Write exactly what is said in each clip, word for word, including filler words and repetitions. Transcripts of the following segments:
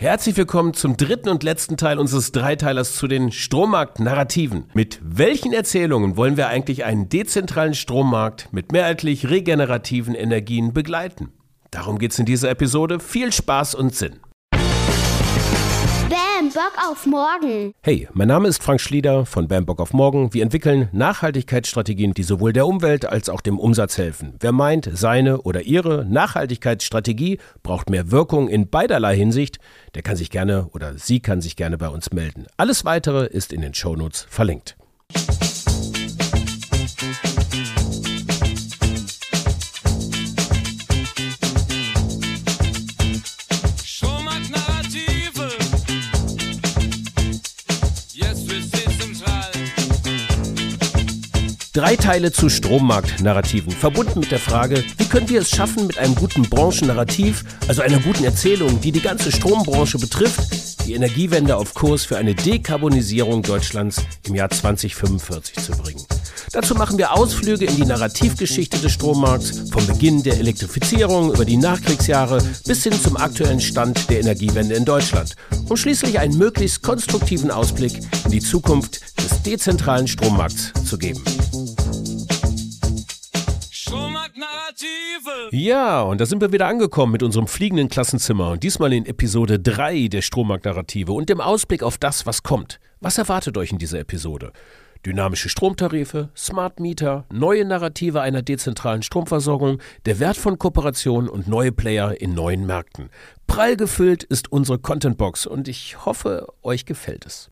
Herzlich willkommen zum dritten und letzten Teil unseres Dreiteilers zu den Strommarkt-Narrativen. Mit welchen Erzählungen wollen wir eigentlich einen dezentralen Strommarkt mit mehrheitlich regenerativen Energien begleiten? Darum geht's in dieser Episode. Viel Spaß und Sinn. Bam, Bock auf morgen. Hey, mein Name ist Frank Schlieder von Bam, Bock auf morgen. Wir entwickeln Nachhaltigkeitsstrategien, die sowohl der Umwelt als auch dem Umsatz helfen. Wer meint, seine oder ihre Nachhaltigkeitsstrategie braucht mehr Wirkung in beiderlei Hinsicht, der kann sich gerne oder sie kann sich gerne bei uns melden. Alles Weitere ist in den Shownotes verlinkt. Drei Teile zu Strommarkt-Narrativen, verbunden mit der Frage, wie können wir es schaffen, mit einem guten Branchennarrativ, also einer guten Erzählung, die die ganze Strombranche betrifft, die Energiewende auf Kurs für eine Dekarbonisierung Deutschlands im Jahr zwanzig fünfundvierzig zu bringen. Dazu machen wir Ausflüge in die Narrativgeschichte des Strommarkts, vom Beginn der Elektrifizierung über die Nachkriegsjahre bis hin zum aktuellen Stand der Energiewende in Deutschland, um schließlich einen möglichst konstruktiven Ausblick in die Zukunft des dezentralen Strommarkts zu geben. Ja, und da sind wir wieder angekommen mit unserem fliegenden Klassenzimmer und diesmal in Episode drei der Strommarkt-Narrative und dem Ausblick auf das, was kommt. Was erwartet euch in dieser Episode? Dynamische Stromtarife, Smart Meter, neue Narrative einer dezentralen Stromversorgung, der Wert von Kooperationen und neue Player in neuen Märkten. Prall gefüllt ist unsere Contentbox und ich hoffe, euch gefällt es.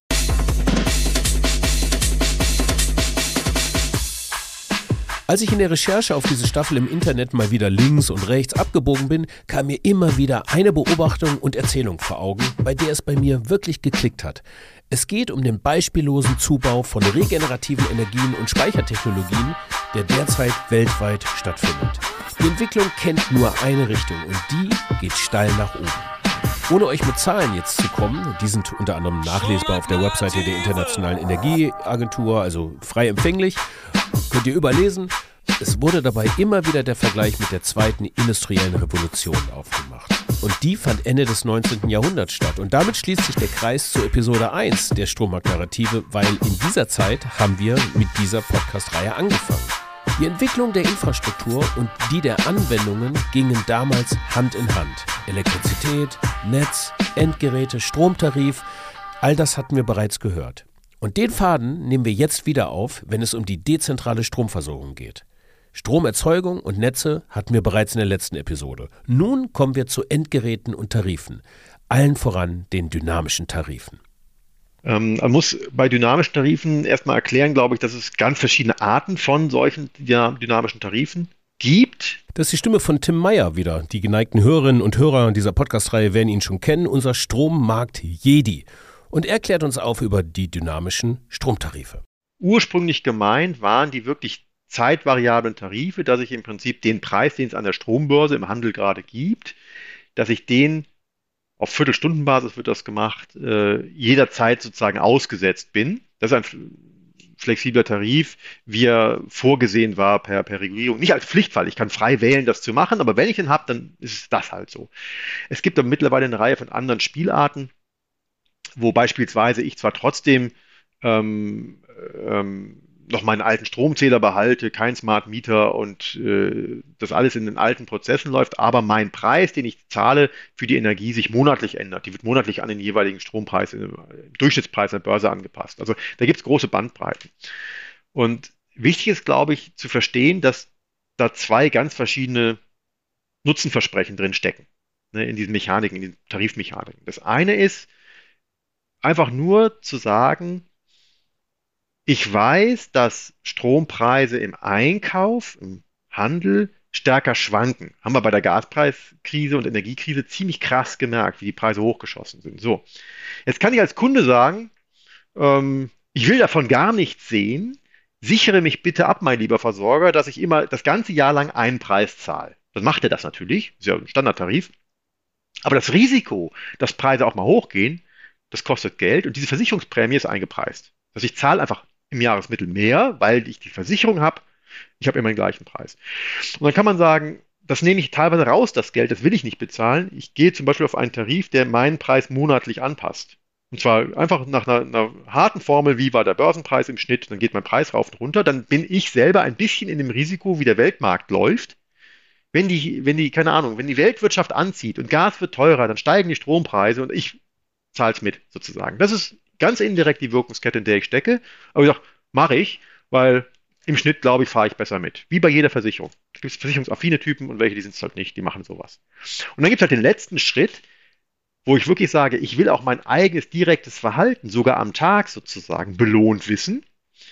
Als ich in der Recherche auf diese Staffel im Internet mal wieder links und rechts abgebogen bin, kam mir immer wieder eine Beobachtung und Erzählung vor Augen, bei der es bei mir wirklich geklickt hat. Es geht um den beispiellosen Zubau von regenerativen Energien und Speichertechnologien, der derzeit weltweit stattfindet. Die Entwicklung kennt nur eine Richtung und die geht steil nach oben. Ohne euch mit Zahlen jetzt zu kommen, die sind unter anderem nachlesbar auf der Webseite der Internationalen Energieagentur, also frei empfänglich, könnt ihr überlesen. Es wurde dabei immer wieder der Vergleich mit der zweiten industriellen Revolution aufgemacht. Und die fand Ende des neunzehnten Jahrhunderts statt. Und damit schließt sich der Kreis zu Episode eins der Strommarkt-Narrative, weil in dieser Zeit haben wir mit dieser Podcast-Reihe angefangen. Die Entwicklung der Infrastruktur und die der Anwendungen gingen damals Hand in Hand. Elektrizität, Netz, Endgeräte, Stromtarif, all das hatten wir bereits gehört. Und den Faden nehmen wir jetzt wieder auf, wenn es um die dezentrale Stromversorgung geht. Stromerzeugung und Netze hatten wir bereits in der letzten Episode. Nun kommen wir zu Endgeräten und Tarifen, allen voran den dynamischen Tarifen. Ähm, man muss bei dynamischen Tarifen erstmal erklären, glaube ich, dass es ganz verschiedene Arten von solchen dynamischen Tarifen gibt. Das ist die Stimme von Tim Meyer wieder. Die geneigten Hörerinnen und Hörer dieser Podcast-Reihe werden ihn schon kennen, unser Strommarkt-Jedi. Und er klärt uns auf über die dynamischen Stromtarife. Ursprünglich gemeint waren die wirklich zeitvariablen Tarife, dass ich im Prinzip den Preis, den es an der Strombörse im Handel gerade gibt, dass ich den auf Viertelstundenbasis wird das gemacht, äh, jederzeit sozusagen ausgesetzt bin. Das ist ein flexibler Tarif, wie er vorgesehen war per, per Regulierung. Nicht als Pflichtfall, ich kann frei wählen, das zu machen, aber wenn ich ihn habe, dann ist es das halt so. Es gibt aber mittlerweile eine Reihe von anderen Spielarten, wo beispielsweise ich zwar trotzdem ähm, ähm, noch meinen alten Stromzähler behalte, kein Smart Meter und äh, das alles in den alten Prozessen läuft, aber mein Preis, den ich zahle für die Energie, sich monatlich ändert. Die wird monatlich an den jeweiligen Strompreis, äh, Durchschnittspreis der Börse angepasst. Also da gibt es große Bandbreiten. Und wichtig ist, glaube ich, zu verstehen, dass da zwei ganz verschiedene Nutzenversprechen drin stecken, ne, in diesen Mechaniken, in diesen Tarifmechaniken. Das eine ist, einfach nur zu sagen, ich weiß, dass Strompreise im Einkauf, im Handel stärker schwanken. Haben wir bei der Gaspreiskrise und Energiekrise ziemlich krass gemerkt, wie die Preise hochgeschossen sind. So, jetzt kann ich als Kunde sagen, ähm, ich will davon gar nichts sehen, sichere mich bitte ab, mein lieber Versorger, dass ich immer das ganze Jahr lang einen Preis zahle. Dann macht er das natürlich, ist ja ein Standardtarif. Aber das Risiko, dass Preise auch mal hochgehen, das kostet Geld und diese Versicherungsprämie ist eingepreist. Also ich zahle einfach im Jahresmittel mehr, weil ich die Versicherung habe, ich habe immer den gleichen Preis. Und dann kann man sagen, das nehme ich teilweise raus, das Geld, das will ich nicht bezahlen. Ich gehe zum Beispiel auf einen Tarif, der meinen Preis monatlich anpasst. Und zwar einfach nach einer, einer harten Formel, wie war der Börsenpreis im Schnitt, dann geht mein Preis rauf und runter, dann bin ich selber ein bisschen in dem Risiko, wie der Weltmarkt läuft. Wenn die, wenn die, keine Ahnung, wenn die Weltwirtschaft anzieht und Gas wird teurer, dann steigen die Strompreise und ich zahle es mit, sozusagen. Das ist ganz indirekt die Wirkungskette, in der ich stecke. Aber ich sage, mache ich, weil im Schnitt, glaube ich, fahre ich besser mit. Wie bei jeder Versicherung. Es gibt versicherungsaffine Typen und welche, die sind es halt nicht, die machen sowas. Und dann gibt es halt den letzten Schritt, wo ich wirklich sage, ich will auch mein eigenes direktes Verhalten, sogar am Tag sozusagen, belohnt wissen.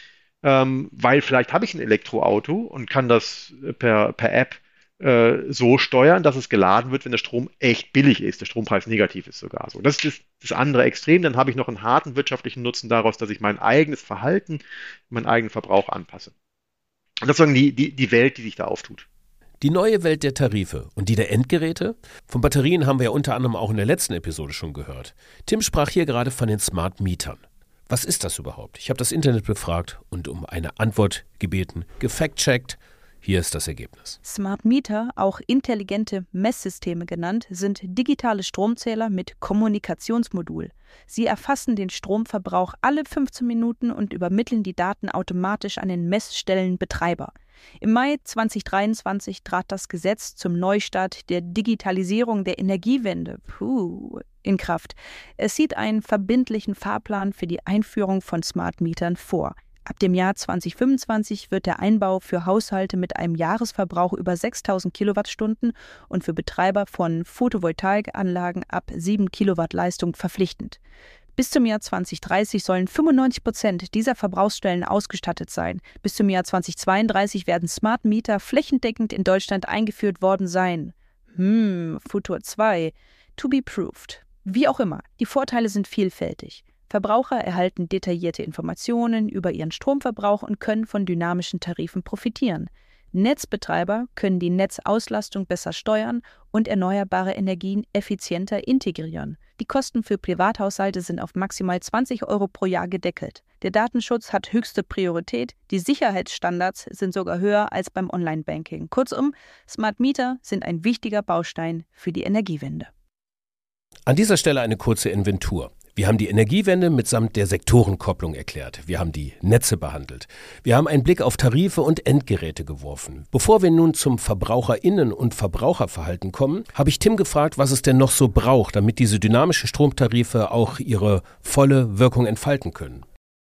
Ähm, weil vielleicht habe ich ein Elektroauto und kann das per, per App äh, so steuern, dass es geladen wird, wenn der Strom echt billig ist, der Strompreis negativ ist sogar so. Das ist das, das andere Extrem. Dann habe ich noch einen harten wirtschaftlichen Nutzen daraus, dass ich mein eigenes Verhalten, meinen eigenen Verbrauch anpasse. Und das ist sozusagen die, die, die Welt, die sich da auftut. Die neue Welt der Tarife und die der Endgeräte? Von Batterien haben wir ja unter anderem auch in der letzten Episode schon gehört. Tim sprach hier gerade von den Smart Mietern. Was ist das überhaupt? Ich habe das Internet befragt und um eine Antwort gebeten, gefact-checkt. Hier ist das Ergebnis. Smart Meter, auch intelligente Messsysteme genannt, sind digitale Stromzähler mit Kommunikationsmodul. Sie erfassen den Stromverbrauch alle fünfzehn Minuten und übermitteln die Daten automatisch an den Messstellenbetreiber. Im Mai zweitausenddreiundzwanzig trat das Gesetz zum Neustart der Digitalisierung der Energiewende puh, in Kraft. Es sieht einen verbindlichen Fahrplan für die Einführung von Smart Metern vor. Ab dem Jahr zweitausendfünfundzwanzig wird der Einbau für Haushalte mit einem Jahresverbrauch über sechstausend Kilowattstunden und für Betreiber von Photovoltaikanlagen ab sieben Kilowatt Leistung verpflichtend. Bis zum Jahr zweitausenddreißig sollen fünfundneunzig Prozent dieser Verbrauchsstellen ausgestattet sein. Bis zum Jahr zweitausendzweiunddreißig werden Smart Meter flächendeckend in Deutschland eingeführt worden sein. Hm, Futur zwei. To be proved. Wie auch immer, die Vorteile sind vielfältig. Verbraucher erhalten detaillierte Informationen über ihren Stromverbrauch und können von dynamischen Tarifen profitieren. Netzbetreiber können die Netzauslastung besser steuern und erneuerbare Energien effizienter integrieren. Die Kosten für Privathaushalte sind auf maximal zwanzig Euro pro Jahr gedeckelt. Der Datenschutz hat höchste Priorität, die Sicherheitsstandards sind sogar höher als beim Online-Banking. Kurzum, Smart Meter sind ein wichtiger Baustein für die Energiewende. An dieser Stelle eine kurze Inventur. Wir haben die Energiewende mitsamt der Sektorenkopplung erklärt. Wir haben die Netze behandelt. Wir haben einen Blick auf Tarife und Endgeräte geworfen. Bevor wir nun zum VerbraucherInnen- und Verbraucherverhalten kommen, habe ich Tim gefragt, was es denn noch so braucht, damit diese dynamischen Stromtarife auch ihre volle Wirkung entfalten können.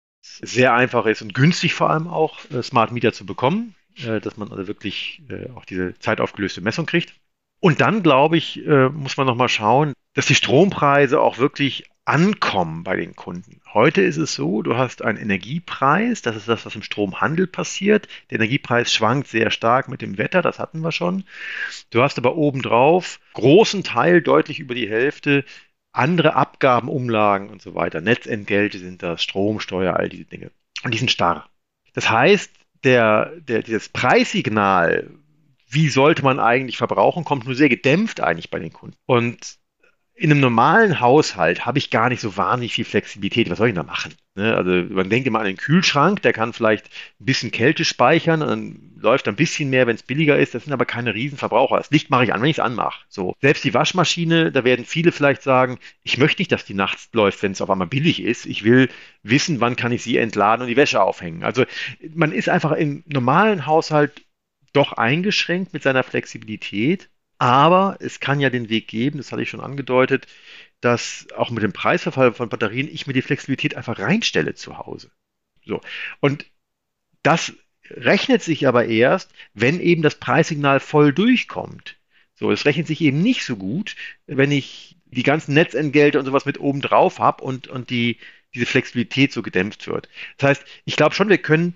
Sehr einfach ist und günstig vor allem auch, Smart Meter zu bekommen, dass man also wirklich auch diese zeitaufgelöste Messung kriegt. Und dann, glaube ich, muss man nochmal schauen, dass die Strompreise auch wirklich ankommen bei den Kunden. Heute ist es so, du hast einen Energiepreis, das ist das, was im Stromhandel passiert. Der Energiepreis schwankt sehr stark mit dem Wetter, das hatten wir schon. Du hast aber obendrauf großen Teil, deutlich über die Hälfte, andere Abgaben, Umlagen und so weiter. Netzentgelte sind das, Stromsteuer, all diese Dinge. Und die sind starr. Das heißt, der, der, dieses Preissignal, wie sollte man eigentlich verbrauchen, kommt nur sehr gedämpft eigentlich bei den Kunden. Und in einem normalen Haushalt habe ich gar nicht so wahnsinnig viel Flexibilität. Was soll ich denn da machen? Ne? Also man denkt immer an den Kühlschrank, der kann vielleicht ein bisschen Kälte speichern und dann läuft ein bisschen mehr, wenn es billiger ist. Das sind aber keine Riesenverbraucher. Das Licht mache ich an, wenn ich es anmache. So. Selbst die Waschmaschine, da werden viele vielleicht sagen, ich möchte nicht, dass die nachts läuft, wenn es auf einmal billig ist. Ich will wissen, wann kann ich sie entladen und die Wäsche aufhängen. Also man ist einfach im normalen Haushalt doch eingeschränkt mit seiner Flexibilität. Aber es kann ja den Weg geben, das hatte ich schon angedeutet, dass auch mit dem Preisverfall von Batterien ich mir die Flexibilität einfach reinstelle zu Hause. So. Und das rechnet sich aber erst, wenn eben das Preissignal voll durchkommt. So, es rechnet sich eben nicht so gut, wenn ich die ganzen Netzentgelte und sowas mit oben drauf habe und, und die, diese Flexibilität so gedämpft wird. Das heißt, ich glaube schon, wir können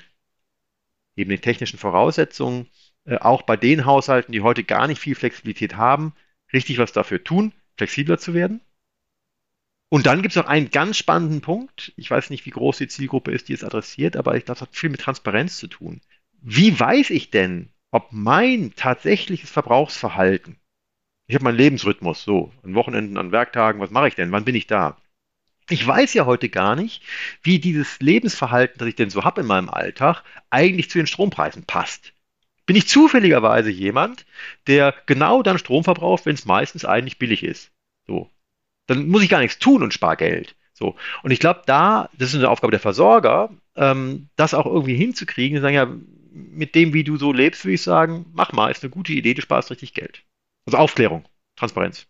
neben den technischen Voraussetzungen auch bei den Haushalten, die heute gar nicht viel Flexibilität haben, richtig was dafür tun, flexibler zu werden. Und dann gibt es noch einen ganz spannenden Punkt. Ich weiß nicht, wie groß die Zielgruppe ist, die es adressiert, aber ich glaube, das hat viel mit Transparenz zu tun. Wie weiß ich denn, ob mein tatsächliches Verbrauchsverhalten, ich habe meinen Lebensrhythmus, so, an Wochenenden, an Werktagen, was mache ich denn, wann bin ich da? Ich weiß ja heute gar nicht, wie dieses Lebensverhalten, das ich denn so habe in meinem Alltag, eigentlich zu den Strompreisen passt. bin ich zufälligerweise jemand, der genau dann Strom verbraucht, wenn es meistens eigentlich billig ist. So. Dann muss ich gar nichts tun und spare Geld. So. Und ich glaube, da, das ist eine Aufgabe der Versorger, ähm, das auch irgendwie hinzukriegen, die sagen ja, mit dem, wie du so lebst, würde ich sagen, mach mal, ist eine gute Idee, du sparst richtig Geld. Also Aufklärung, Transparenz.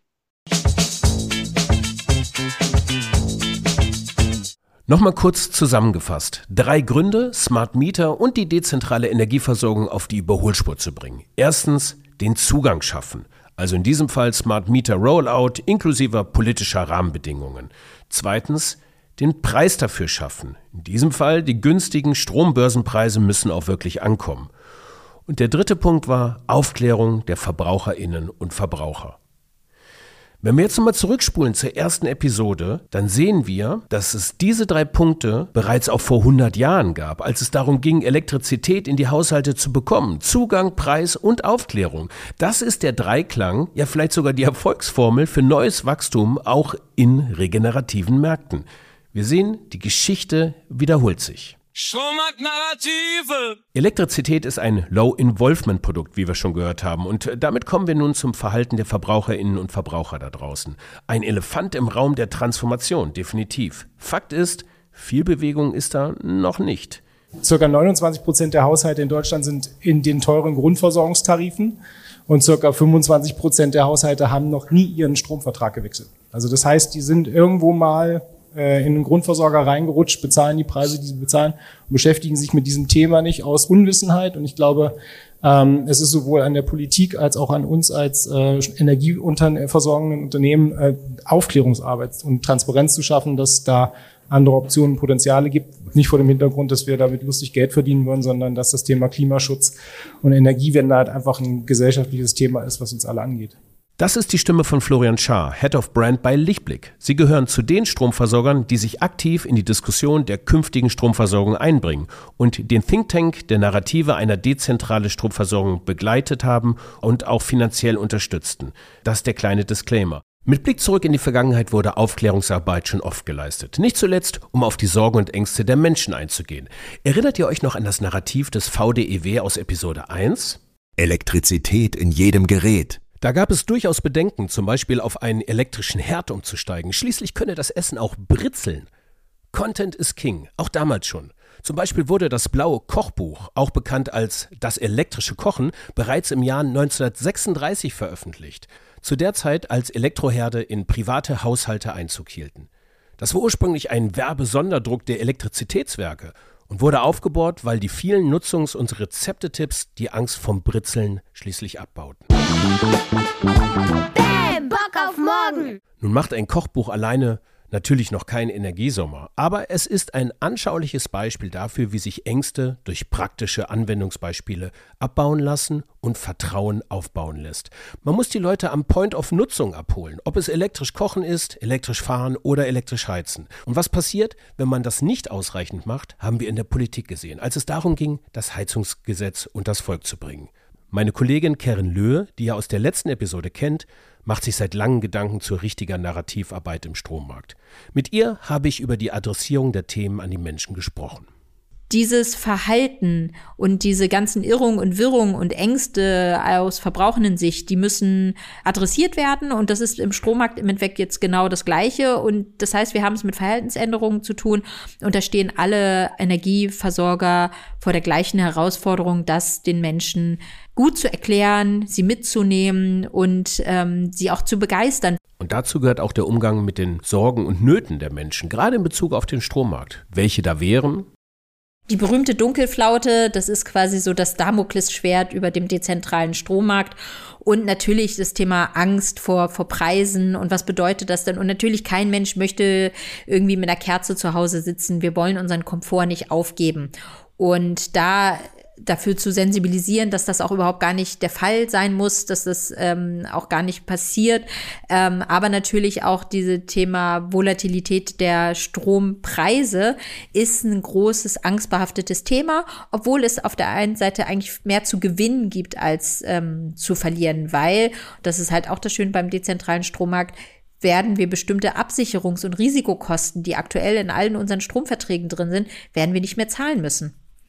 Nochmal kurz zusammengefasst. Drei Gründe, Smart Meter und die dezentrale Energieversorgung auf die Überholspur zu bringen. Erstens, den Zugang schaffen. Also in diesem Fall Smart Meter Rollout inklusive politischer Rahmenbedingungen. Zweitens, den Preis dafür schaffen. In diesem Fall, die günstigen Strombörsenpreise müssen auch wirklich ankommen. Und der dritte Punkt war Aufklärung der VerbraucherInnen und Verbraucher. Wenn wir jetzt nochmal zurückspulen zur ersten Episode, dann sehen wir, dass es diese drei Punkte bereits auch vor hundert Jahren gab, als es darum ging, Elektrizität in die Haushalte zu bekommen. Zugang, Preis und Aufklärung. Das ist der Dreiklang, ja vielleicht sogar die Erfolgsformel für neues Wachstum auch in regenerativen Märkten. Wir sehen, die Geschichte wiederholt sich. Strommarktnarrative. Elektrizität ist ein Low-Involvement-Produkt, wie wir schon gehört haben. Und damit kommen wir nun zum Verhalten der VerbraucherInnen und Verbraucher da draußen. Ein Elefant im Raum der Transformation, definitiv. Fakt ist, viel Bewegung ist da noch nicht. Circa neunundzwanzig Prozent der Haushalte in Deutschland sind in den teuren Grundversorgungstarifen und circa fünfundzwanzig Prozent der Haushalte haben noch nie ihren Stromvertrag gewechselt. Also das heißt, die sind irgendwo mal in einen Grundversorger reingerutscht, bezahlen die Preise, die sie bezahlen und beschäftigen sich mit diesem Thema nicht aus Unwissenheit. Und ich glaube, ähm, es ist sowohl an der Politik als auch an uns als äh, energieversorgenden Unternehmen äh, Aufklärungsarbeit und Transparenz zu schaffen, dass da andere Optionen, Potenziale gibt. Nicht vor dem Hintergrund, dass wir damit lustig Geld verdienen wollen, sondern dass das Thema Klimaschutz und Energiewende halt einfach ein gesellschaftliches Thema ist, was uns alle angeht. Das ist die Stimme von Florian Schaar, Head of Brand bei Lichtblick. Sie gehören zu den Stromversorgern, die sich aktiv in die Diskussion der künftigen Stromversorgung einbringen und den Think Tank der Narrative einer dezentralen Stromversorgung begleitet haben und auch finanziell unterstützten. Das ist der kleine Disclaimer. Mit Blick zurück in die Vergangenheit wurde Aufklärungsarbeit schon oft geleistet. Nicht zuletzt, um auf die Sorgen und Ängste der Menschen einzugehen. Erinnert ihr euch noch an das Narrativ des V D E W aus Episode eins? Elektrizität in jedem Gerät. Da gab es durchaus Bedenken, zum Beispiel auf einen elektrischen Herd umzusteigen. Schließlich könne das Essen auch britzeln. Content is King, auch damals schon. Zum Beispiel wurde das blaue Kochbuch, auch bekannt als Das elektrische Kochen, bereits im Jahr neunzehnhundertsechsunddreißig veröffentlicht. Zu der Zeit, als Elektroherde in private Haushalte Einzug hielten. Das war ursprünglich ein Werbesonderdruck der Elektrizitätswerke und wurde aufgebohrt, weil die vielen Nutzungs- und Rezeptetipps die Angst vom Britzeln schließlich abbauten. Bäm, Bock auf morgen! Nun macht ein Kochbuch alleine natürlich noch kein Energiesommer, aber es ist ein anschauliches Beispiel dafür, wie sich Ängste durch praktische Anwendungsbeispiele abbauen lassen und Vertrauen aufbauen lässt. Man muss die Leute am Point of Nutzung abholen, ob es elektrisch kochen ist, elektrisch fahren oder elektrisch heizen. Und was passiert, wenn man das nicht ausreichend macht, haben wir in der Politik gesehen, als es darum ging, das Heizungsgesetz unters Volk zu bringen. Meine Kollegin Karen Löhe, die ihr aus der letzten Episode kennt, macht sich seit langem Gedanken zur richtigen Narrativarbeit im Strommarkt. Mit ihr habe ich über die Adressierung der Themen an die Menschen gesprochen. Dieses Verhalten und diese ganzen Irrungen und Wirrungen und Ängste aus Verbraucherinnen-Sicht, die müssen adressiert werden und das ist im Strommarkt im Endeffekt jetzt genau das Gleiche und das heißt, wir haben es mit Verhaltensänderungen zu tun und da stehen alle Energieversorger vor der gleichen Herausforderung, das den Menschen gut zu erklären, sie mitzunehmen und ähm, sie auch zu begeistern. Und dazu gehört auch der Umgang mit den Sorgen und Nöten der Menschen, gerade in Bezug auf den Strommarkt. Welche da wären? Die berühmte Dunkelflaute, das ist quasi so das Damoklesschwert über dem dezentralen Strommarkt und natürlich das Thema Angst vor, vor Preisen und was bedeutet das denn? Und natürlich kein Mensch möchte irgendwie mit einer Kerze zu Hause sitzen. Wir wollen unseren Komfort nicht aufgeben. Und da dafür zu sensibilisieren, dass das auch überhaupt gar nicht der Fall sein muss, dass das ähm, auch gar nicht passiert. Ähm, aber natürlich auch dieses Thema Volatilität der Strompreise ist ein großes, angstbehaftetes Thema, obwohl es auf der einen Seite eigentlich mehr zu gewinnen gibt als ähm, zu verlieren, weil, das ist halt auch das Schöne beim dezentralen Strommarkt, werden wir bestimmte Absicherungs- und Risikokosten, die aktuell in allen unseren Stromverträgen drin sind, werden wir nicht mehr zahlen müssen.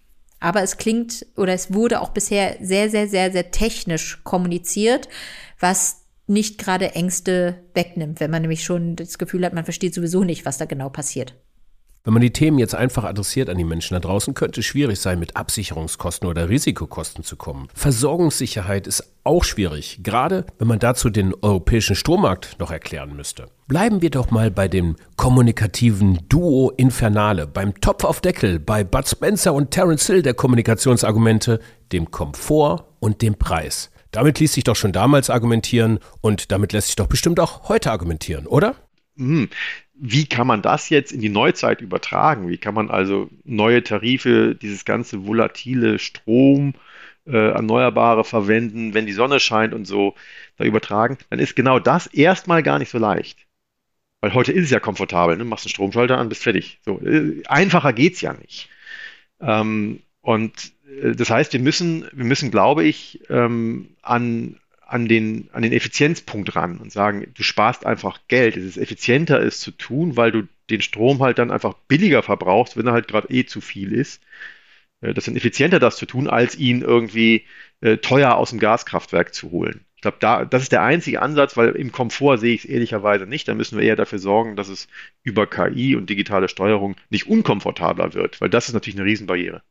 Aber es klingt oder es wurde auch bisher sehr, sehr, sehr, sehr technisch kommuniziert, was nicht gerade Ängste wegnimmt, wenn man nämlich schon das Gefühl hat, man versteht sowieso nicht, was da genau passiert. Wenn man die Themen jetzt einfach adressiert an die Menschen da draußen, könnte es schwierig sein, mit Absicherungskosten oder Risikokosten zu kommen. Versorgungssicherheit ist auch schwierig, gerade wenn man dazu den europäischen Strommarkt noch erklären müsste. Bleiben wir doch mal bei dem kommunikativen Duo Infernale, beim Topf auf Deckel, bei Bud Spencer und Terence Hill der Kommunikationsargumente, dem Komfort und dem Preis. Damit ließ sich doch schon damals argumentieren und damit lässt sich doch bestimmt auch heute argumentieren, oder? Hm. Wie kann man das jetzt in die Neuzeit übertragen? Wie kann man also neue Tarife, dieses ganze volatile Strom, äh, Erneuerbare verwenden, wenn die Sonne scheint und so, da übertragen? Dann ist genau das erstmal gar nicht so leicht. Weil heute ist es ja komfortabel, ne? Machst einen Stromschalter an, bist fertig. So, äh, einfacher geht's ja nicht. Ähm, und äh, das heißt, wir müssen, wir müssen, glaube ich, ähm, an an den, an den Effizienzpunkt ran und sagen, du sparst einfach Geld. Es ist effizienter, es zu tun, weil du den Strom halt dann einfach billiger verbrauchst, wenn er halt gerade eh zu viel ist. Das ist effizienter, das zu tun, als ihn irgendwie äh, teuer aus dem Gaskraftwerk zu holen. Ich glaube, da, das ist der einzige Ansatz, weil im Komfort sehe ich es ehrlicherweise nicht. Da müssen wir eher dafür sorgen, dass es über K I und digitale Steuerung nicht unkomfortabler wird, weil das ist natürlich eine Riesenbarriere.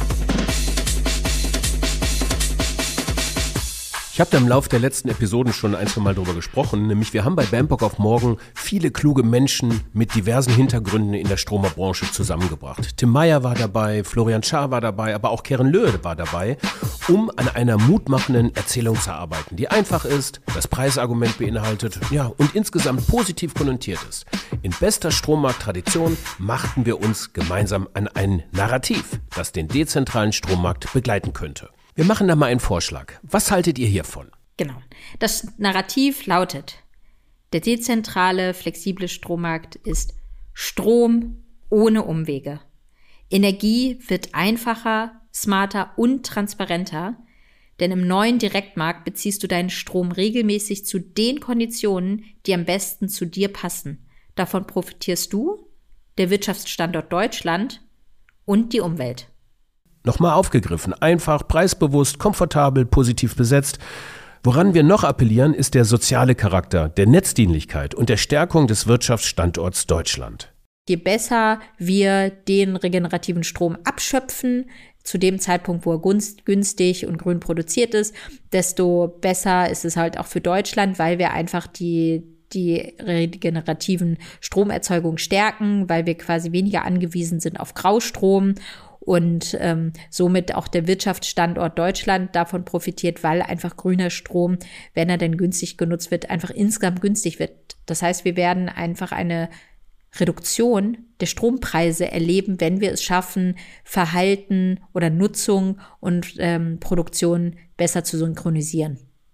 Ich habe da im Laufe der letzten Episoden schon ein, zwei Mal drüber gesprochen, nämlich wir haben bei Bam Bock auf Morgen viele kluge Menschen mit diversen Hintergründen in der Stromerbranche zusammengebracht. Tim Meyer war dabei, Florian Schaar war dabei, aber auch Keren Löhe war dabei, um an einer mutmachenden Erzählung zu arbeiten, die einfach ist, das Preisargument beinhaltet, ja, und insgesamt positiv konnotiert ist. In bester Strommarkttradition machten wir uns gemeinsam an ein Narrativ, das den dezentralen Strommarkt begleiten könnte. Wir machen da mal einen Vorschlag. Was haltet ihr hiervon? Genau. Das Narrativ lautet: Der dezentrale, flexible Strommarkt ist Strom ohne Umwege. Energie wird einfacher, smarter und transparenter, denn im neuen Direktmarkt beziehst du deinen Strom regelmäßig zu den Konditionen, die am besten zu dir passen. Davon profitierst du, der Wirtschaftsstandort Deutschland und die Umwelt. Nochmal aufgegriffen, einfach, preisbewusst, komfortabel, positiv besetzt. Woran wir noch appellieren, ist der soziale Charakter, der Netzdienlichkeit und der Stärkung des Wirtschaftsstandorts Deutschland. Je besser wir den regenerativen Strom abschöpfen, zu dem Zeitpunkt, wo er günstig und grün produziert ist, desto besser ist es halt auch für Deutschland, weil wir einfach die die regenerativen Stromerzeugungen stärken, weil wir quasi weniger angewiesen sind auf Graustrom und ähm, somit auch der Wirtschaftsstandort Deutschland davon profitiert, weil einfach grüner Strom, wenn er denn günstig genutzt wird, einfach insgesamt günstig wird. Das heißt, wir werden einfach eine Reduktion der Strompreise erleben, wenn wir es schaffen, Verhalten oder Nutzung und ähm, Produktion besser zu synchronisieren.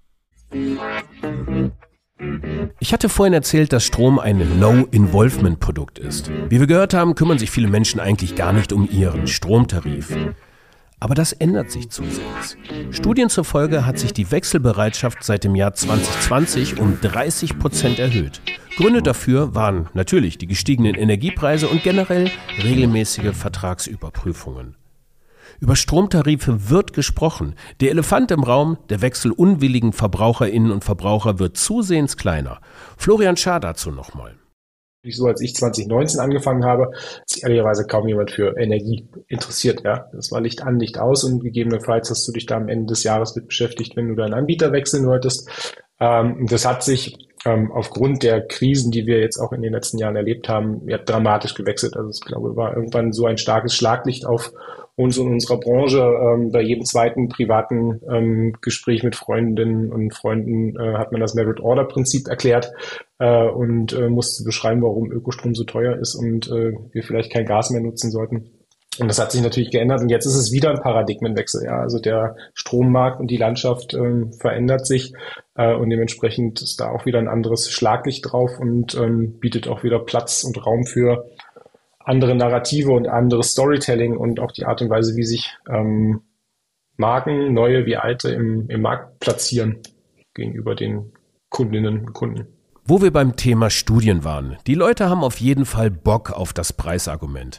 Ich hatte vorhin erzählt, dass Strom ein Low-Involvement-Produkt ist. Wie wir gehört haben, kümmern sich viele Menschen eigentlich gar nicht um ihren Stromtarif. Aber das ändert sich zusehends. Studien zufolge hat sich die Wechselbereitschaft seit dem Jahr zwanzig zwanzig um dreißig Prozent erhöht. Gründe dafür waren natürlich die gestiegenen Energiepreise und generell regelmäßige Vertragsüberprüfungen. Über Stromtarife wird gesprochen. Der Elefant im Raum, der Wechsel unwilligen Verbraucherinnen und Verbraucher, wird zusehends kleiner. Florian Schaar dazu nochmal. So als ich zwanzig neunzehn angefangen habe, hat sich ehrlicherweise kaum jemand für Energie interessiert. Ja, das war Licht an, Licht aus und gegebenenfalls hast du dich da am Ende des Jahres mit beschäftigt, wenn du deinen Anbieter wechseln wolltest. Ähm, das hat sich ähm, aufgrund der Krisen, die wir jetzt auch in den letzten Jahren erlebt haben, ja, dramatisch gewechselt. Also ich glaube, war irgendwann so ein starkes Schlaglicht auf uns und unserer Branche. Ähm, bei jedem zweiten privaten ähm, Gespräch mit Freundinnen und Freunden äh, hat man das Merit-Order-Prinzip erklärt äh, und äh, musste beschreiben, warum Ökostrom so teuer ist und äh, wir vielleicht kein Gas mehr nutzen sollten. Und das hat sich natürlich geändert und jetzt ist es wieder ein Paradigmenwechsel. Ja, also der Strommarkt und die Landschaft ähm, verändert sich äh, und dementsprechend ist da auch wieder ein anderes Schlaglicht drauf und ähm, bietet auch wieder Platz und Raum für andere Narrative und anderes Storytelling und auch die Art und Weise, wie sich ähm, Marken, neue wie alte, im, im Markt platzieren gegenüber den Kundinnen und Kunden. Wo wir beim Thema Studien waren. Die Leute haben auf jeden Fall Bock auf das Preisargument.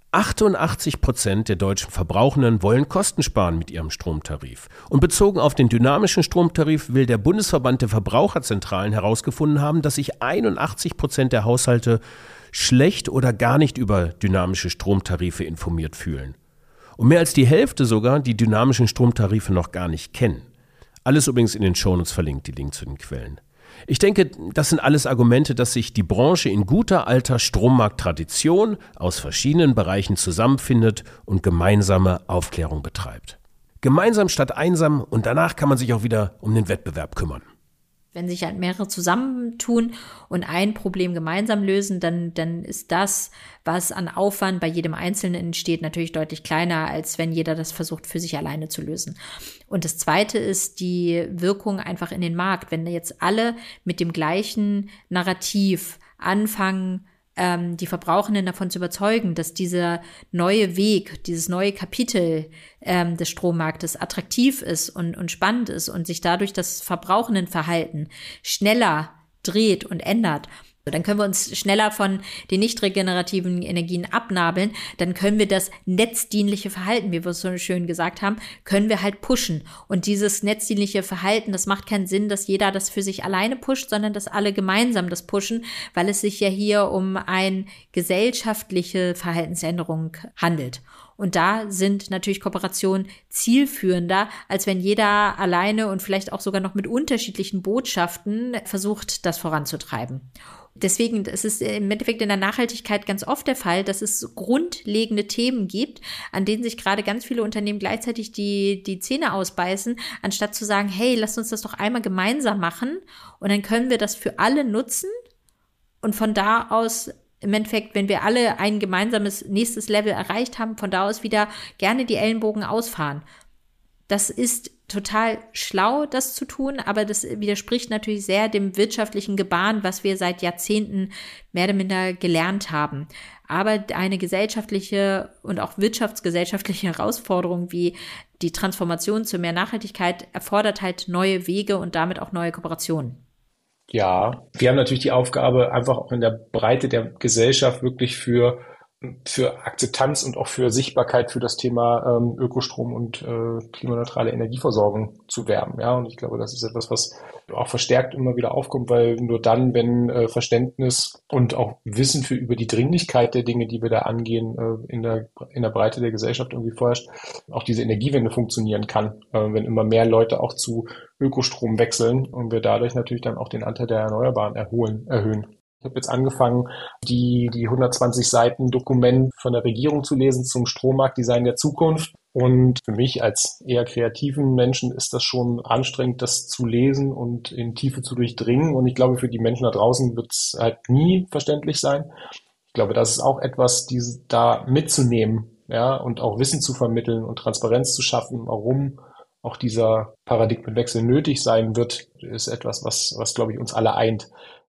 achtundachtzig Prozent der deutschen Verbrauchenden wollen Kosten sparen mit ihrem Stromtarif. Und bezogen auf den dynamischen Stromtarif will der Bundesverband der Verbraucherzentralen herausgefunden haben, dass sich einundachtzig Prozent der Haushalte schlecht oder gar nicht über dynamische Stromtarife informiert fühlen. Und mehr als die Hälfte sogar die dynamischen Stromtarife noch gar nicht kennen. Alles übrigens in den Shownotes verlinkt, die Links zu den Quellen. Ich denke, das sind alles Argumente, dass sich die Branche in guter alter Strommarkttradition aus verschiedenen Bereichen zusammenfindet und gemeinsame Aufklärung betreibt. Gemeinsam statt einsam, und danach kann man sich auch wieder um den Wettbewerb kümmern. Wenn sich halt mehrere zusammentun und ein Problem gemeinsam lösen, dann, dann ist das, was an Aufwand bei jedem Einzelnen entsteht, natürlich deutlich kleiner, als wenn jeder das versucht, für sich alleine zu lösen. Und das Zweite ist die Wirkung einfach in den Markt. Wenn jetzt alle mit dem gleichen Narrativ anfangen, die Verbrauchenden davon zu überzeugen, dass dieser neue Weg, dieses neue Kapitel ähm, des Strommarktes attraktiv ist und, und spannend ist und sich dadurch das Verbrauchendenverhalten schneller dreht und ändert, dann können wir uns schneller von den nicht regenerativen Energien abnabeln, dann können wir das netzdienliche Verhalten, wie wir es so schön gesagt haben, können wir halt pushen. Und dieses netzdienliche Verhalten, das macht keinen Sinn, dass jeder das für sich alleine pusht, sondern dass alle gemeinsam das pushen, weil es sich ja hier um eine gesellschaftliche Verhaltensänderung handelt. Und da sind natürlich Kooperationen zielführender, als wenn jeder alleine und vielleicht auch sogar noch mit unterschiedlichen Botschaften versucht, das voranzutreiben. Deswegen ist es im Endeffekt in der Nachhaltigkeit ganz oft der Fall, dass es grundlegende Themen gibt, an denen sich gerade ganz viele Unternehmen gleichzeitig die, die Zähne ausbeißen, anstatt zu sagen, hey, lasst uns das doch einmal gemeinsam machen und dann können wir das für alle nutzen und von da aus im Endeffekt, wenn wir alle ein gemeinsames nächstes Level erreicht haben, von da aus wieder gerne die Ellenbogen ausfahren. Das ist total schlau, das zu tun, aber das widerspricht natürlich sehr dem wirtschaftlichen Gebaren, was wir seit Jahrzehnten mehr oder minder gelernt haben. Aber eine gesellschaftliche und auch wirtschaftsgesellschaftliche Herausforderung wie die Transformation zu mehr Nachhaltigkeit erfordert halt neue Wege und damit auch neue Kooperationen. Ja, wir haben natürlich die Aufgabe, einfach auch in der Breite der Gesellschaft wirklich für für Akzeptanz und auch für Sichtbarkeit für das Thema ähm, Ökostrom und äh, klimaneutrale Energieversorgung zu werben. Ja, und ich glaube, das ist etwas, was auch verstärkt immer wieder aufkommt, weil nur dann, wenn äh, Verständnis und auch Wissen für über die Dringlichkeit der Dinge, die wir da angehen, äh, in der in der Breite der Gesellschaft irgendwie vorherrscht, auch diese Energiewende funktionieren kann, äh, wenn immer mehr Leute auch zu Ökostrom wechseln und wir dadurch natürlich dann auch den Anteil der Erneuerbaren erholen, erhöhen. Ich habe jetzt angefangen, die die hundertzwanzig Seiten Dokument von der Regierung zu lesen zum Strommarktdesign der Zukunft. Und für mich als eher kreativen Menschen ist das schon anstrengend, das zu lesen und in Tiefe zu durchdringen. Und ich glaube, für die Menschen da draußen wird es halt nie verständlich sein. Ich glaube, das ist auch etwas, die da mitzunehmen, ja, und auch Wissen zu vermitteln und Transparenz zu schaffen, warum auch dieser Paradigmenwechsel nötig sein wird, ist etwas, was, was glaube ich, uns alle eint.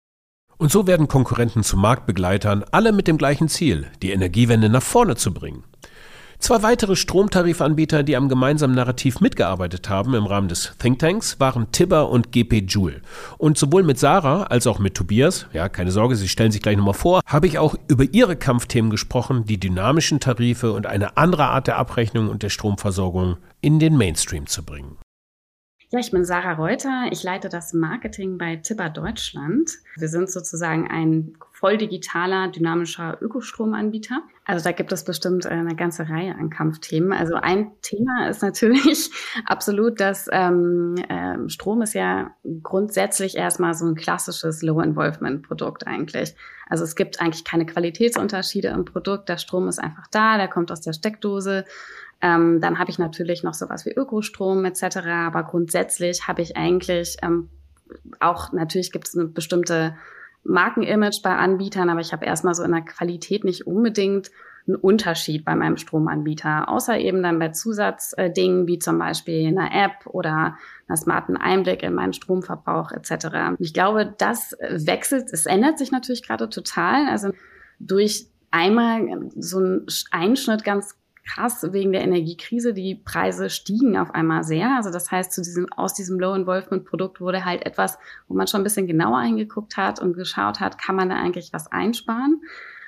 Und so werden Konkurrenten zu Marktbegleitern, alle mit dem gleichen Ziel, die Energiewende nach vorne zu bringen. Zwei weitere Stromtarifanbieter, die am gemeinsamen Narrativ mitgearbeitet haben im Rahmen des Thinktanks, waren Tibber und G P Joule. Und sowohl mit Sarah als auch mit Tobias, ja, keine Sorge, sie stellen sich gleich nochmal vor, habe ich auch über ihre Kampfthemen gesprochen, die dynamischen Tarife und eine andere Art der Abrechnung und der Stromversorgung in den Mainstream zu bringen. Ja, ich bin Sarah Reuter. Ich leite das Marketing bei Tibber Deutschland. Wir sind sozusagen ein voll digitaler, dynamischer Ökostromanbieter. Also da gibt es bestimmt eine ganze Reihe an Kampfthemen. Also ein Thema ist natürlich absolut, dass ähm, äh, Strom ist ja grundsätzlich erstmal so ein klassisches Low-Involvement-Produkt eigentlich. Also es gibt eigentlich keine Qualitätsunterschiede im Produkt. Der Strom ist einfach da, der kommt aus der Steckdose. Ähm, dann habe ich natürlich noch sowas wie Ökostrom et cetera. Aber grundsätzlich habe ich eigentlich ähm, auch, natürlich gibt es eine bestimmte Markenimage bei Anbietern, aber ich habe erstmal so in der Qualität nicht unbedingt einen Unterschied bei meinem Stromanbieter, außer eben dann bei Zusatzdingen wie zum Beispiel einer App oder einer smarten Einblick in meinen Stromverbrauch et cetera. Ich glaube, das wechselt, es ändert sich natürlich gerade total. Also durch einmal so einen Einschnitt ganz krass wegen der Energiekrise. Die Preise stiegen auf einmal sehr. Also das heißt, zu diesem, aus diesem Low-Involvement-Produkt wurde halt etwas, wo man schon ein bisschen genauer hingeguckt hat und geschaut hat, kann man da eigentlich was einsparen.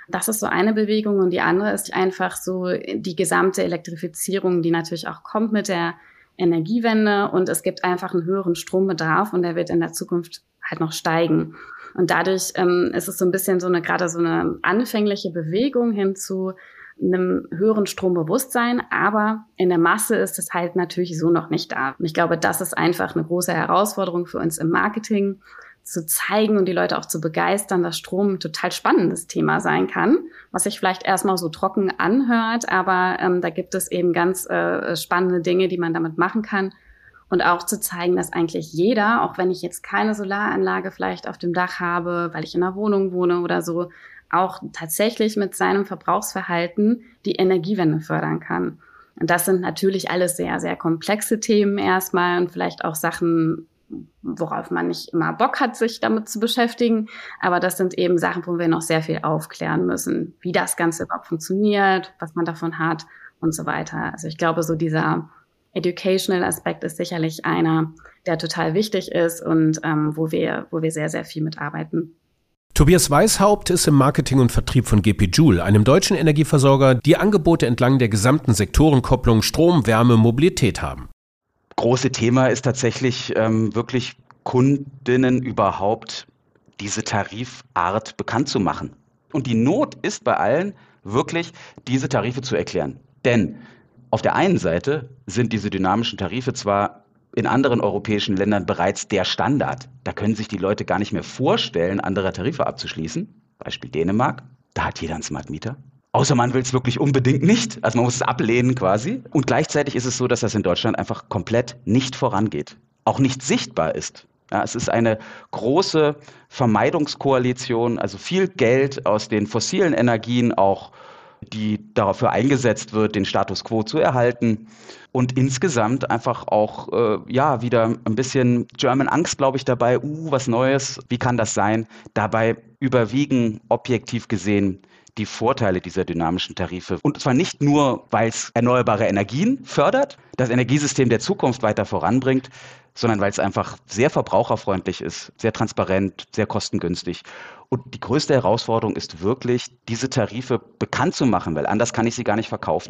Das ist so eine Bewegung und die andere ist einfach so die gesamte Elektrifizierung, die natürlich auch kommt mit der Energiewende und es gibt einfach einen höheren Strombedarf und der wird in der Zukunft halt noch steigen. Und dadurch ähm, ist es so ein bisschen so eine, gerade so eine anfängliche Bewegung hin zu einem höheren Strombewusstsein, aber in der Masse ist es halt natürlich so noch nicht da. Und ich glaube, das ist einfach eine große Herausforderung für uns im Marketing, zu zeigen und die Leute auch zu begeistern, dass Strom ein total spannendes Thema sein kann, was sich vielleicht erstmal so trocken anhört, aber ähm, da gibt es eben ganz äh, spannende Dinge, die man damit machen kann. Und auch zu zeigen, dass eigentlich jeder, auch wenn ich jetzt keine Solaranlage vielleicht auf dem Dach habe, weil ich in einer Wohnung wohne oder so, auch tatsächlich mit seinem Verbrauchsverhalten die Energiewende fördern kann. Und das sind natürlich alles sehr, sehr komplexe Themen erstmal und vielleicht auch Sachen, worauf man nicht immer Bock hat, sich damit zu beschäftigen. Aber das sind eben Sachen, wo wir noch sehr viel aufklären müssen, wie das Ganze überhaupt funktioniert, was man davon hat und so weiter. Also ich glaube, so dieser Educational Aspekt ist sicherlich einer, der total wichtig ist und ähm, wo wir, wo wir sehr, sehr viel mitarbeiten. Tobias Weishaupt ist im Marketing und Vertrieb von G P Joule, einem deutschen Energieversorger, die Angebote entlang der gesamten Sektorenkopplung Strom, Wärme, Mobilität haben. Große Thema ist tatsächlich ähm, wirklich Kundinnen überhaupt diese Tarifart bekannt zu machen. Und die Not ist bei allen wirklich, diese Tarife zu erklären. Denn auf der einen Seite sind diese dynamischen Tarife zwar in anderen europäischen Ländern bereits der Standard. Da können sich die Leute gar nicht mehr vorstellen, andere Tarife abzuschließen. Beispiel Dänemark. Da hat jeder einen Smart Meter. Außer man will es wirklich unbedingt nicht. Also man muss es ablehnen quasi. Und gleichzeitig ist es so, dass das in Deutschland einfach komplett nicht vorangeht. Auch nicht sichtbar ist. Ja, es ist eine große Vermeidungskoalition, also viel Geld aus den fossilen Energien auch, die dafür eingesetzt wird, den Status quo zu erhalten. Und insgesamt einfach auch, äh, ja, wieder ein bisschen German Angst, glaube ich, dabei. Uh, was Neues, wie kann das sein? Dabei überwiegen objektiv gesehen die Vorteile dieser dynamischen Tarife. Und zwar nicht nur, weil es erneuerbare Energien fördert, das Energiesystem der Zukunft weiter voranbringt, sondern weil es einfach sehr verbraucherfreundlich ist, sehr transparent, sehr kostengünstig. Und die größte Herausforderung ist wirklich, diese Tarife bekannt zu machen, weil anders kann ich sie gar nicht verkaufen.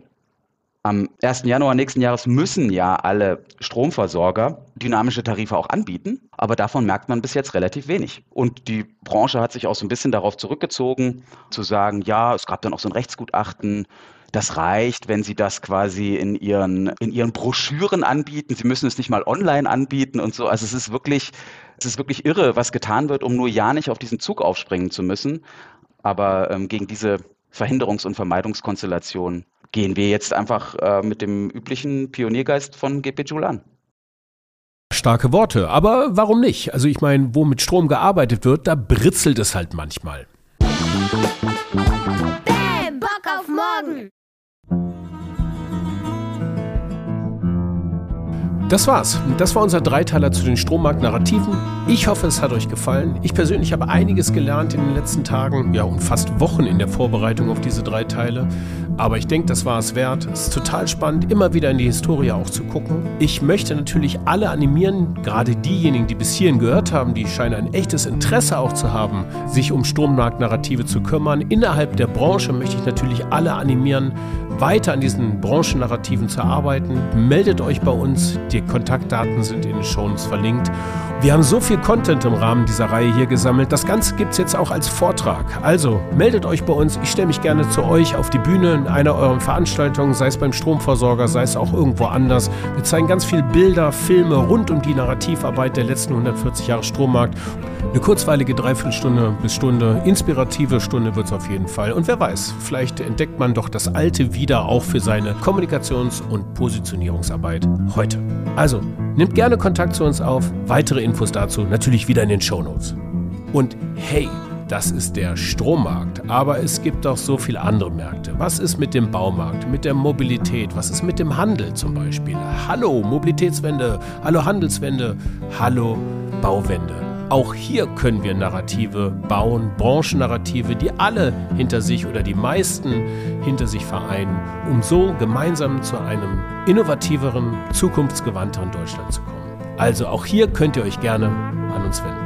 Am ersten Januar nächsten Jahres müssen ja alle Stromversorger dynamische Tarife auch anbieten, aber davon merkt man bis jetzt relativ wenig. Und die Branche hat sich auch so ein bisschen darauf zurückgezogen, zu sagen, ja, es gab dann auch so ein Rechtsgutachten, das reicht, wenn Sie das quasi in Ihren, in Ihren Broschüren anbieten. Sie müssen es nicht mal online anbieten und so. Also es ist wirklich, es ist wirklich irre, was getan wird, um nur ja nicht auf diesen Zug aufspringen zu müssen. Aber ähm, gegen diese Verhinderungs- und Vermeidungskonstellation gehen wir jetzt einfach äh, mit dem üblichen Pioniergeist von G P Joule an. Starke Worte, aber warum nicht? Also ich meine, wo mit Strom gearbeitet wird, da britzelt es halt manchmal. Bam, Bock auf morgen! Das war's. Das war unser Dreiteiler zu den Strommarkt-Narrativen. Ich hoffe, es hat euch gefallen. Ich persönlich habe einiges gelernt in den letzten Tagen, ja und fast Wochen in der Vorbereitung auf diese drei Teile. Aber ich denke, das war es wert. Es ist total spannend, immer wieder in die Historie auch zu gucken. Ich möchte natürlich alle animieren, gerade diejenigen, die bis hierhin gehört haben, die scheinen ein echtes Interesse auch zu haben, sich um Strommarkt-Narrative zu kümmern. Innerhalb der Branche möchte ich natürlich alle animieren, weiter an diesen Branchennarrativen zu arbeiten. Meldet euch bei uns. Die Kontaktdaten sind in den Shownotes verlinkt. Wir haben so viel Content im Rahmen dieser Reihe hier gesammelt. Das Ganze gibt es jetzt auch als Vortrag. Also meldet euch bei uns. Ich stelle mich gerne zu euch auf die Bühne in einer eurer Veranstaltungen, sei es beim Stromversorger, sei es auch irgendwo anders. Wir zeigen ganz viele Bilder, Filme rund um die Narrativarbeit der letzten hundertvierzig Jahre Strommarkt. Eine kurzweilige Dreiviertelstunde bis Stunde, inspirative Stunde wird es auf jeden Fall. Und wer weiß, vielleicht entdeckt man doch das Alte wieder auch für seine Kommunikations- und Positionierungsarbeit heute. Also, nehmt gerne Kontakt zu uns auf. Weitere Infos dazu natürlich wieder in den Shownotes. Und hey, das ist der Strommarkt, aber es gibt auch so viele andere Märkte. Was ist mit dem Baumarkt, mit der Mobilität? Was ist mit dem Handel zum Beispiel? Hallo Mobilitätswende, hallo Handelswende, hallo Bauwende. Auch hier können wir Narrative bauen, Branchennarrative, die alle hinter sich oder die meisten hinter sich vereinen, um so gemeinsam zu einem innovativeren, zukunftsgewandteren Deutschland zu kommen. Also auch hier könnt ihr euch gerne an uns wenden.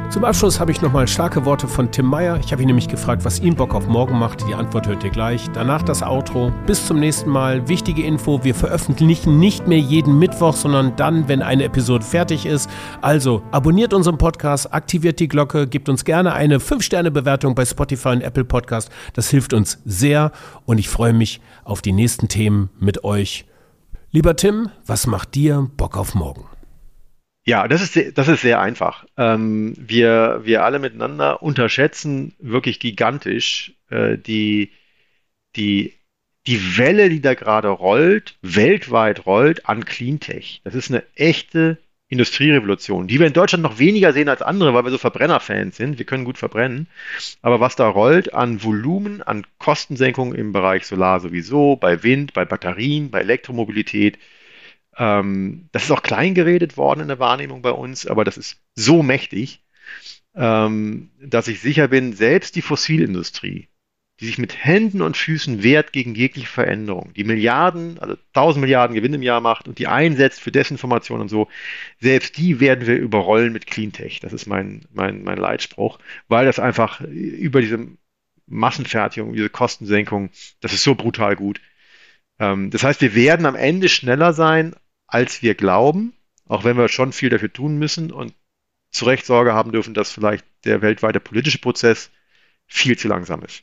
Zum Abschluss habe ich nochmal starke Worte von Tim Meyer. Ich habe ihn nämlich gefragt, was ihm Bock auf morgen macht. Die Antwort hört ihr gleich. Danach das Outro. Bis zum nächsten Mal. Wichtige Info, wir veröffentlichen nicht mehr jeden Mittwoch, sondern dann, wenn eine Episode fertig ist. Also abonniert unseren Podcast, aktiviert die Glocke, gebt uns gerne eine fünf Sterne Bewertung bei Spotify und Apple Podcast. Das hilft uns sehr und ich freue mich auf die nächsten Themen mit euch. Lieber Tim, was macht dir Bock auf morgen? Ja, das ist sehr, das ist sehr einfach. Ähm, wir, wir alle miteinander unterschätzen wirklich gigantisch äh, die, die, die Welle, die da gerade rollt, weltweit rollt, an Cleantech. Das ist eine echte Industrierevolution, die wir in Deutschland noch weniger sehen als andere, weil wir so Verbrennerfans sind. Wir können gut verbrennen. Aber was da rollt an Volumen, an Kostensenkung im Bereich Solar sowieso, bei Wind, bei Batterien, bei Elektromobilität, das ist auch klein geredet worden in der Wahrnehmung bei uns, aber das ist so mächtig, dass ich sicher bin, selbst die Fossilindustrie, die sich mit Händen und Füßen wehrt gegen jegliche Veränderung, die Milliarden, also tausend Milliarden Gewinn im Jahr macht und die einsetzt für Desinformation und so, selbst die werden wir überrollen mit Cleantech. Das ist mein, mein, mein Leitspruch, weil das einfach über diese Massenfertigung, diese Kostensenkung, das ist so brutal gut. Das heißt, wir werden am Ende schneller sein, als wir glauben, auch wenn wir schon viel dafür tun müssen und zu Recht Sorge haben dürfen, dass vielleicht der weltweite politische Prozess viel zu langsam ist.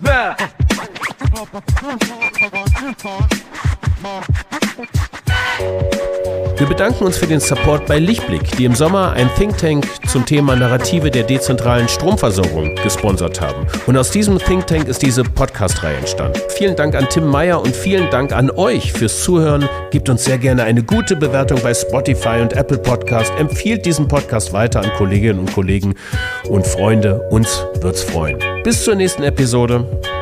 Wir bedanken uns für den Support bei Lichtblick, die im Sommer ein Think Tank zum Thema Narrative der dezentralen Stromversorgung gesponsert haben. Und aus diesem Think Tank ist diese Podcast-Reihe entstanden. Vielen Dank an Tim Meyer und vielen Dank an euch fürs Zuhören. Gebt uns sehr gerne eine gute Bewertung bei Spotify und Apple Podcast. Empfiehlt diesen Podcast weiter an Kolleginnen und Kollegen und Freunde. Uns wird's freuen. Bis zur nächsten Episode.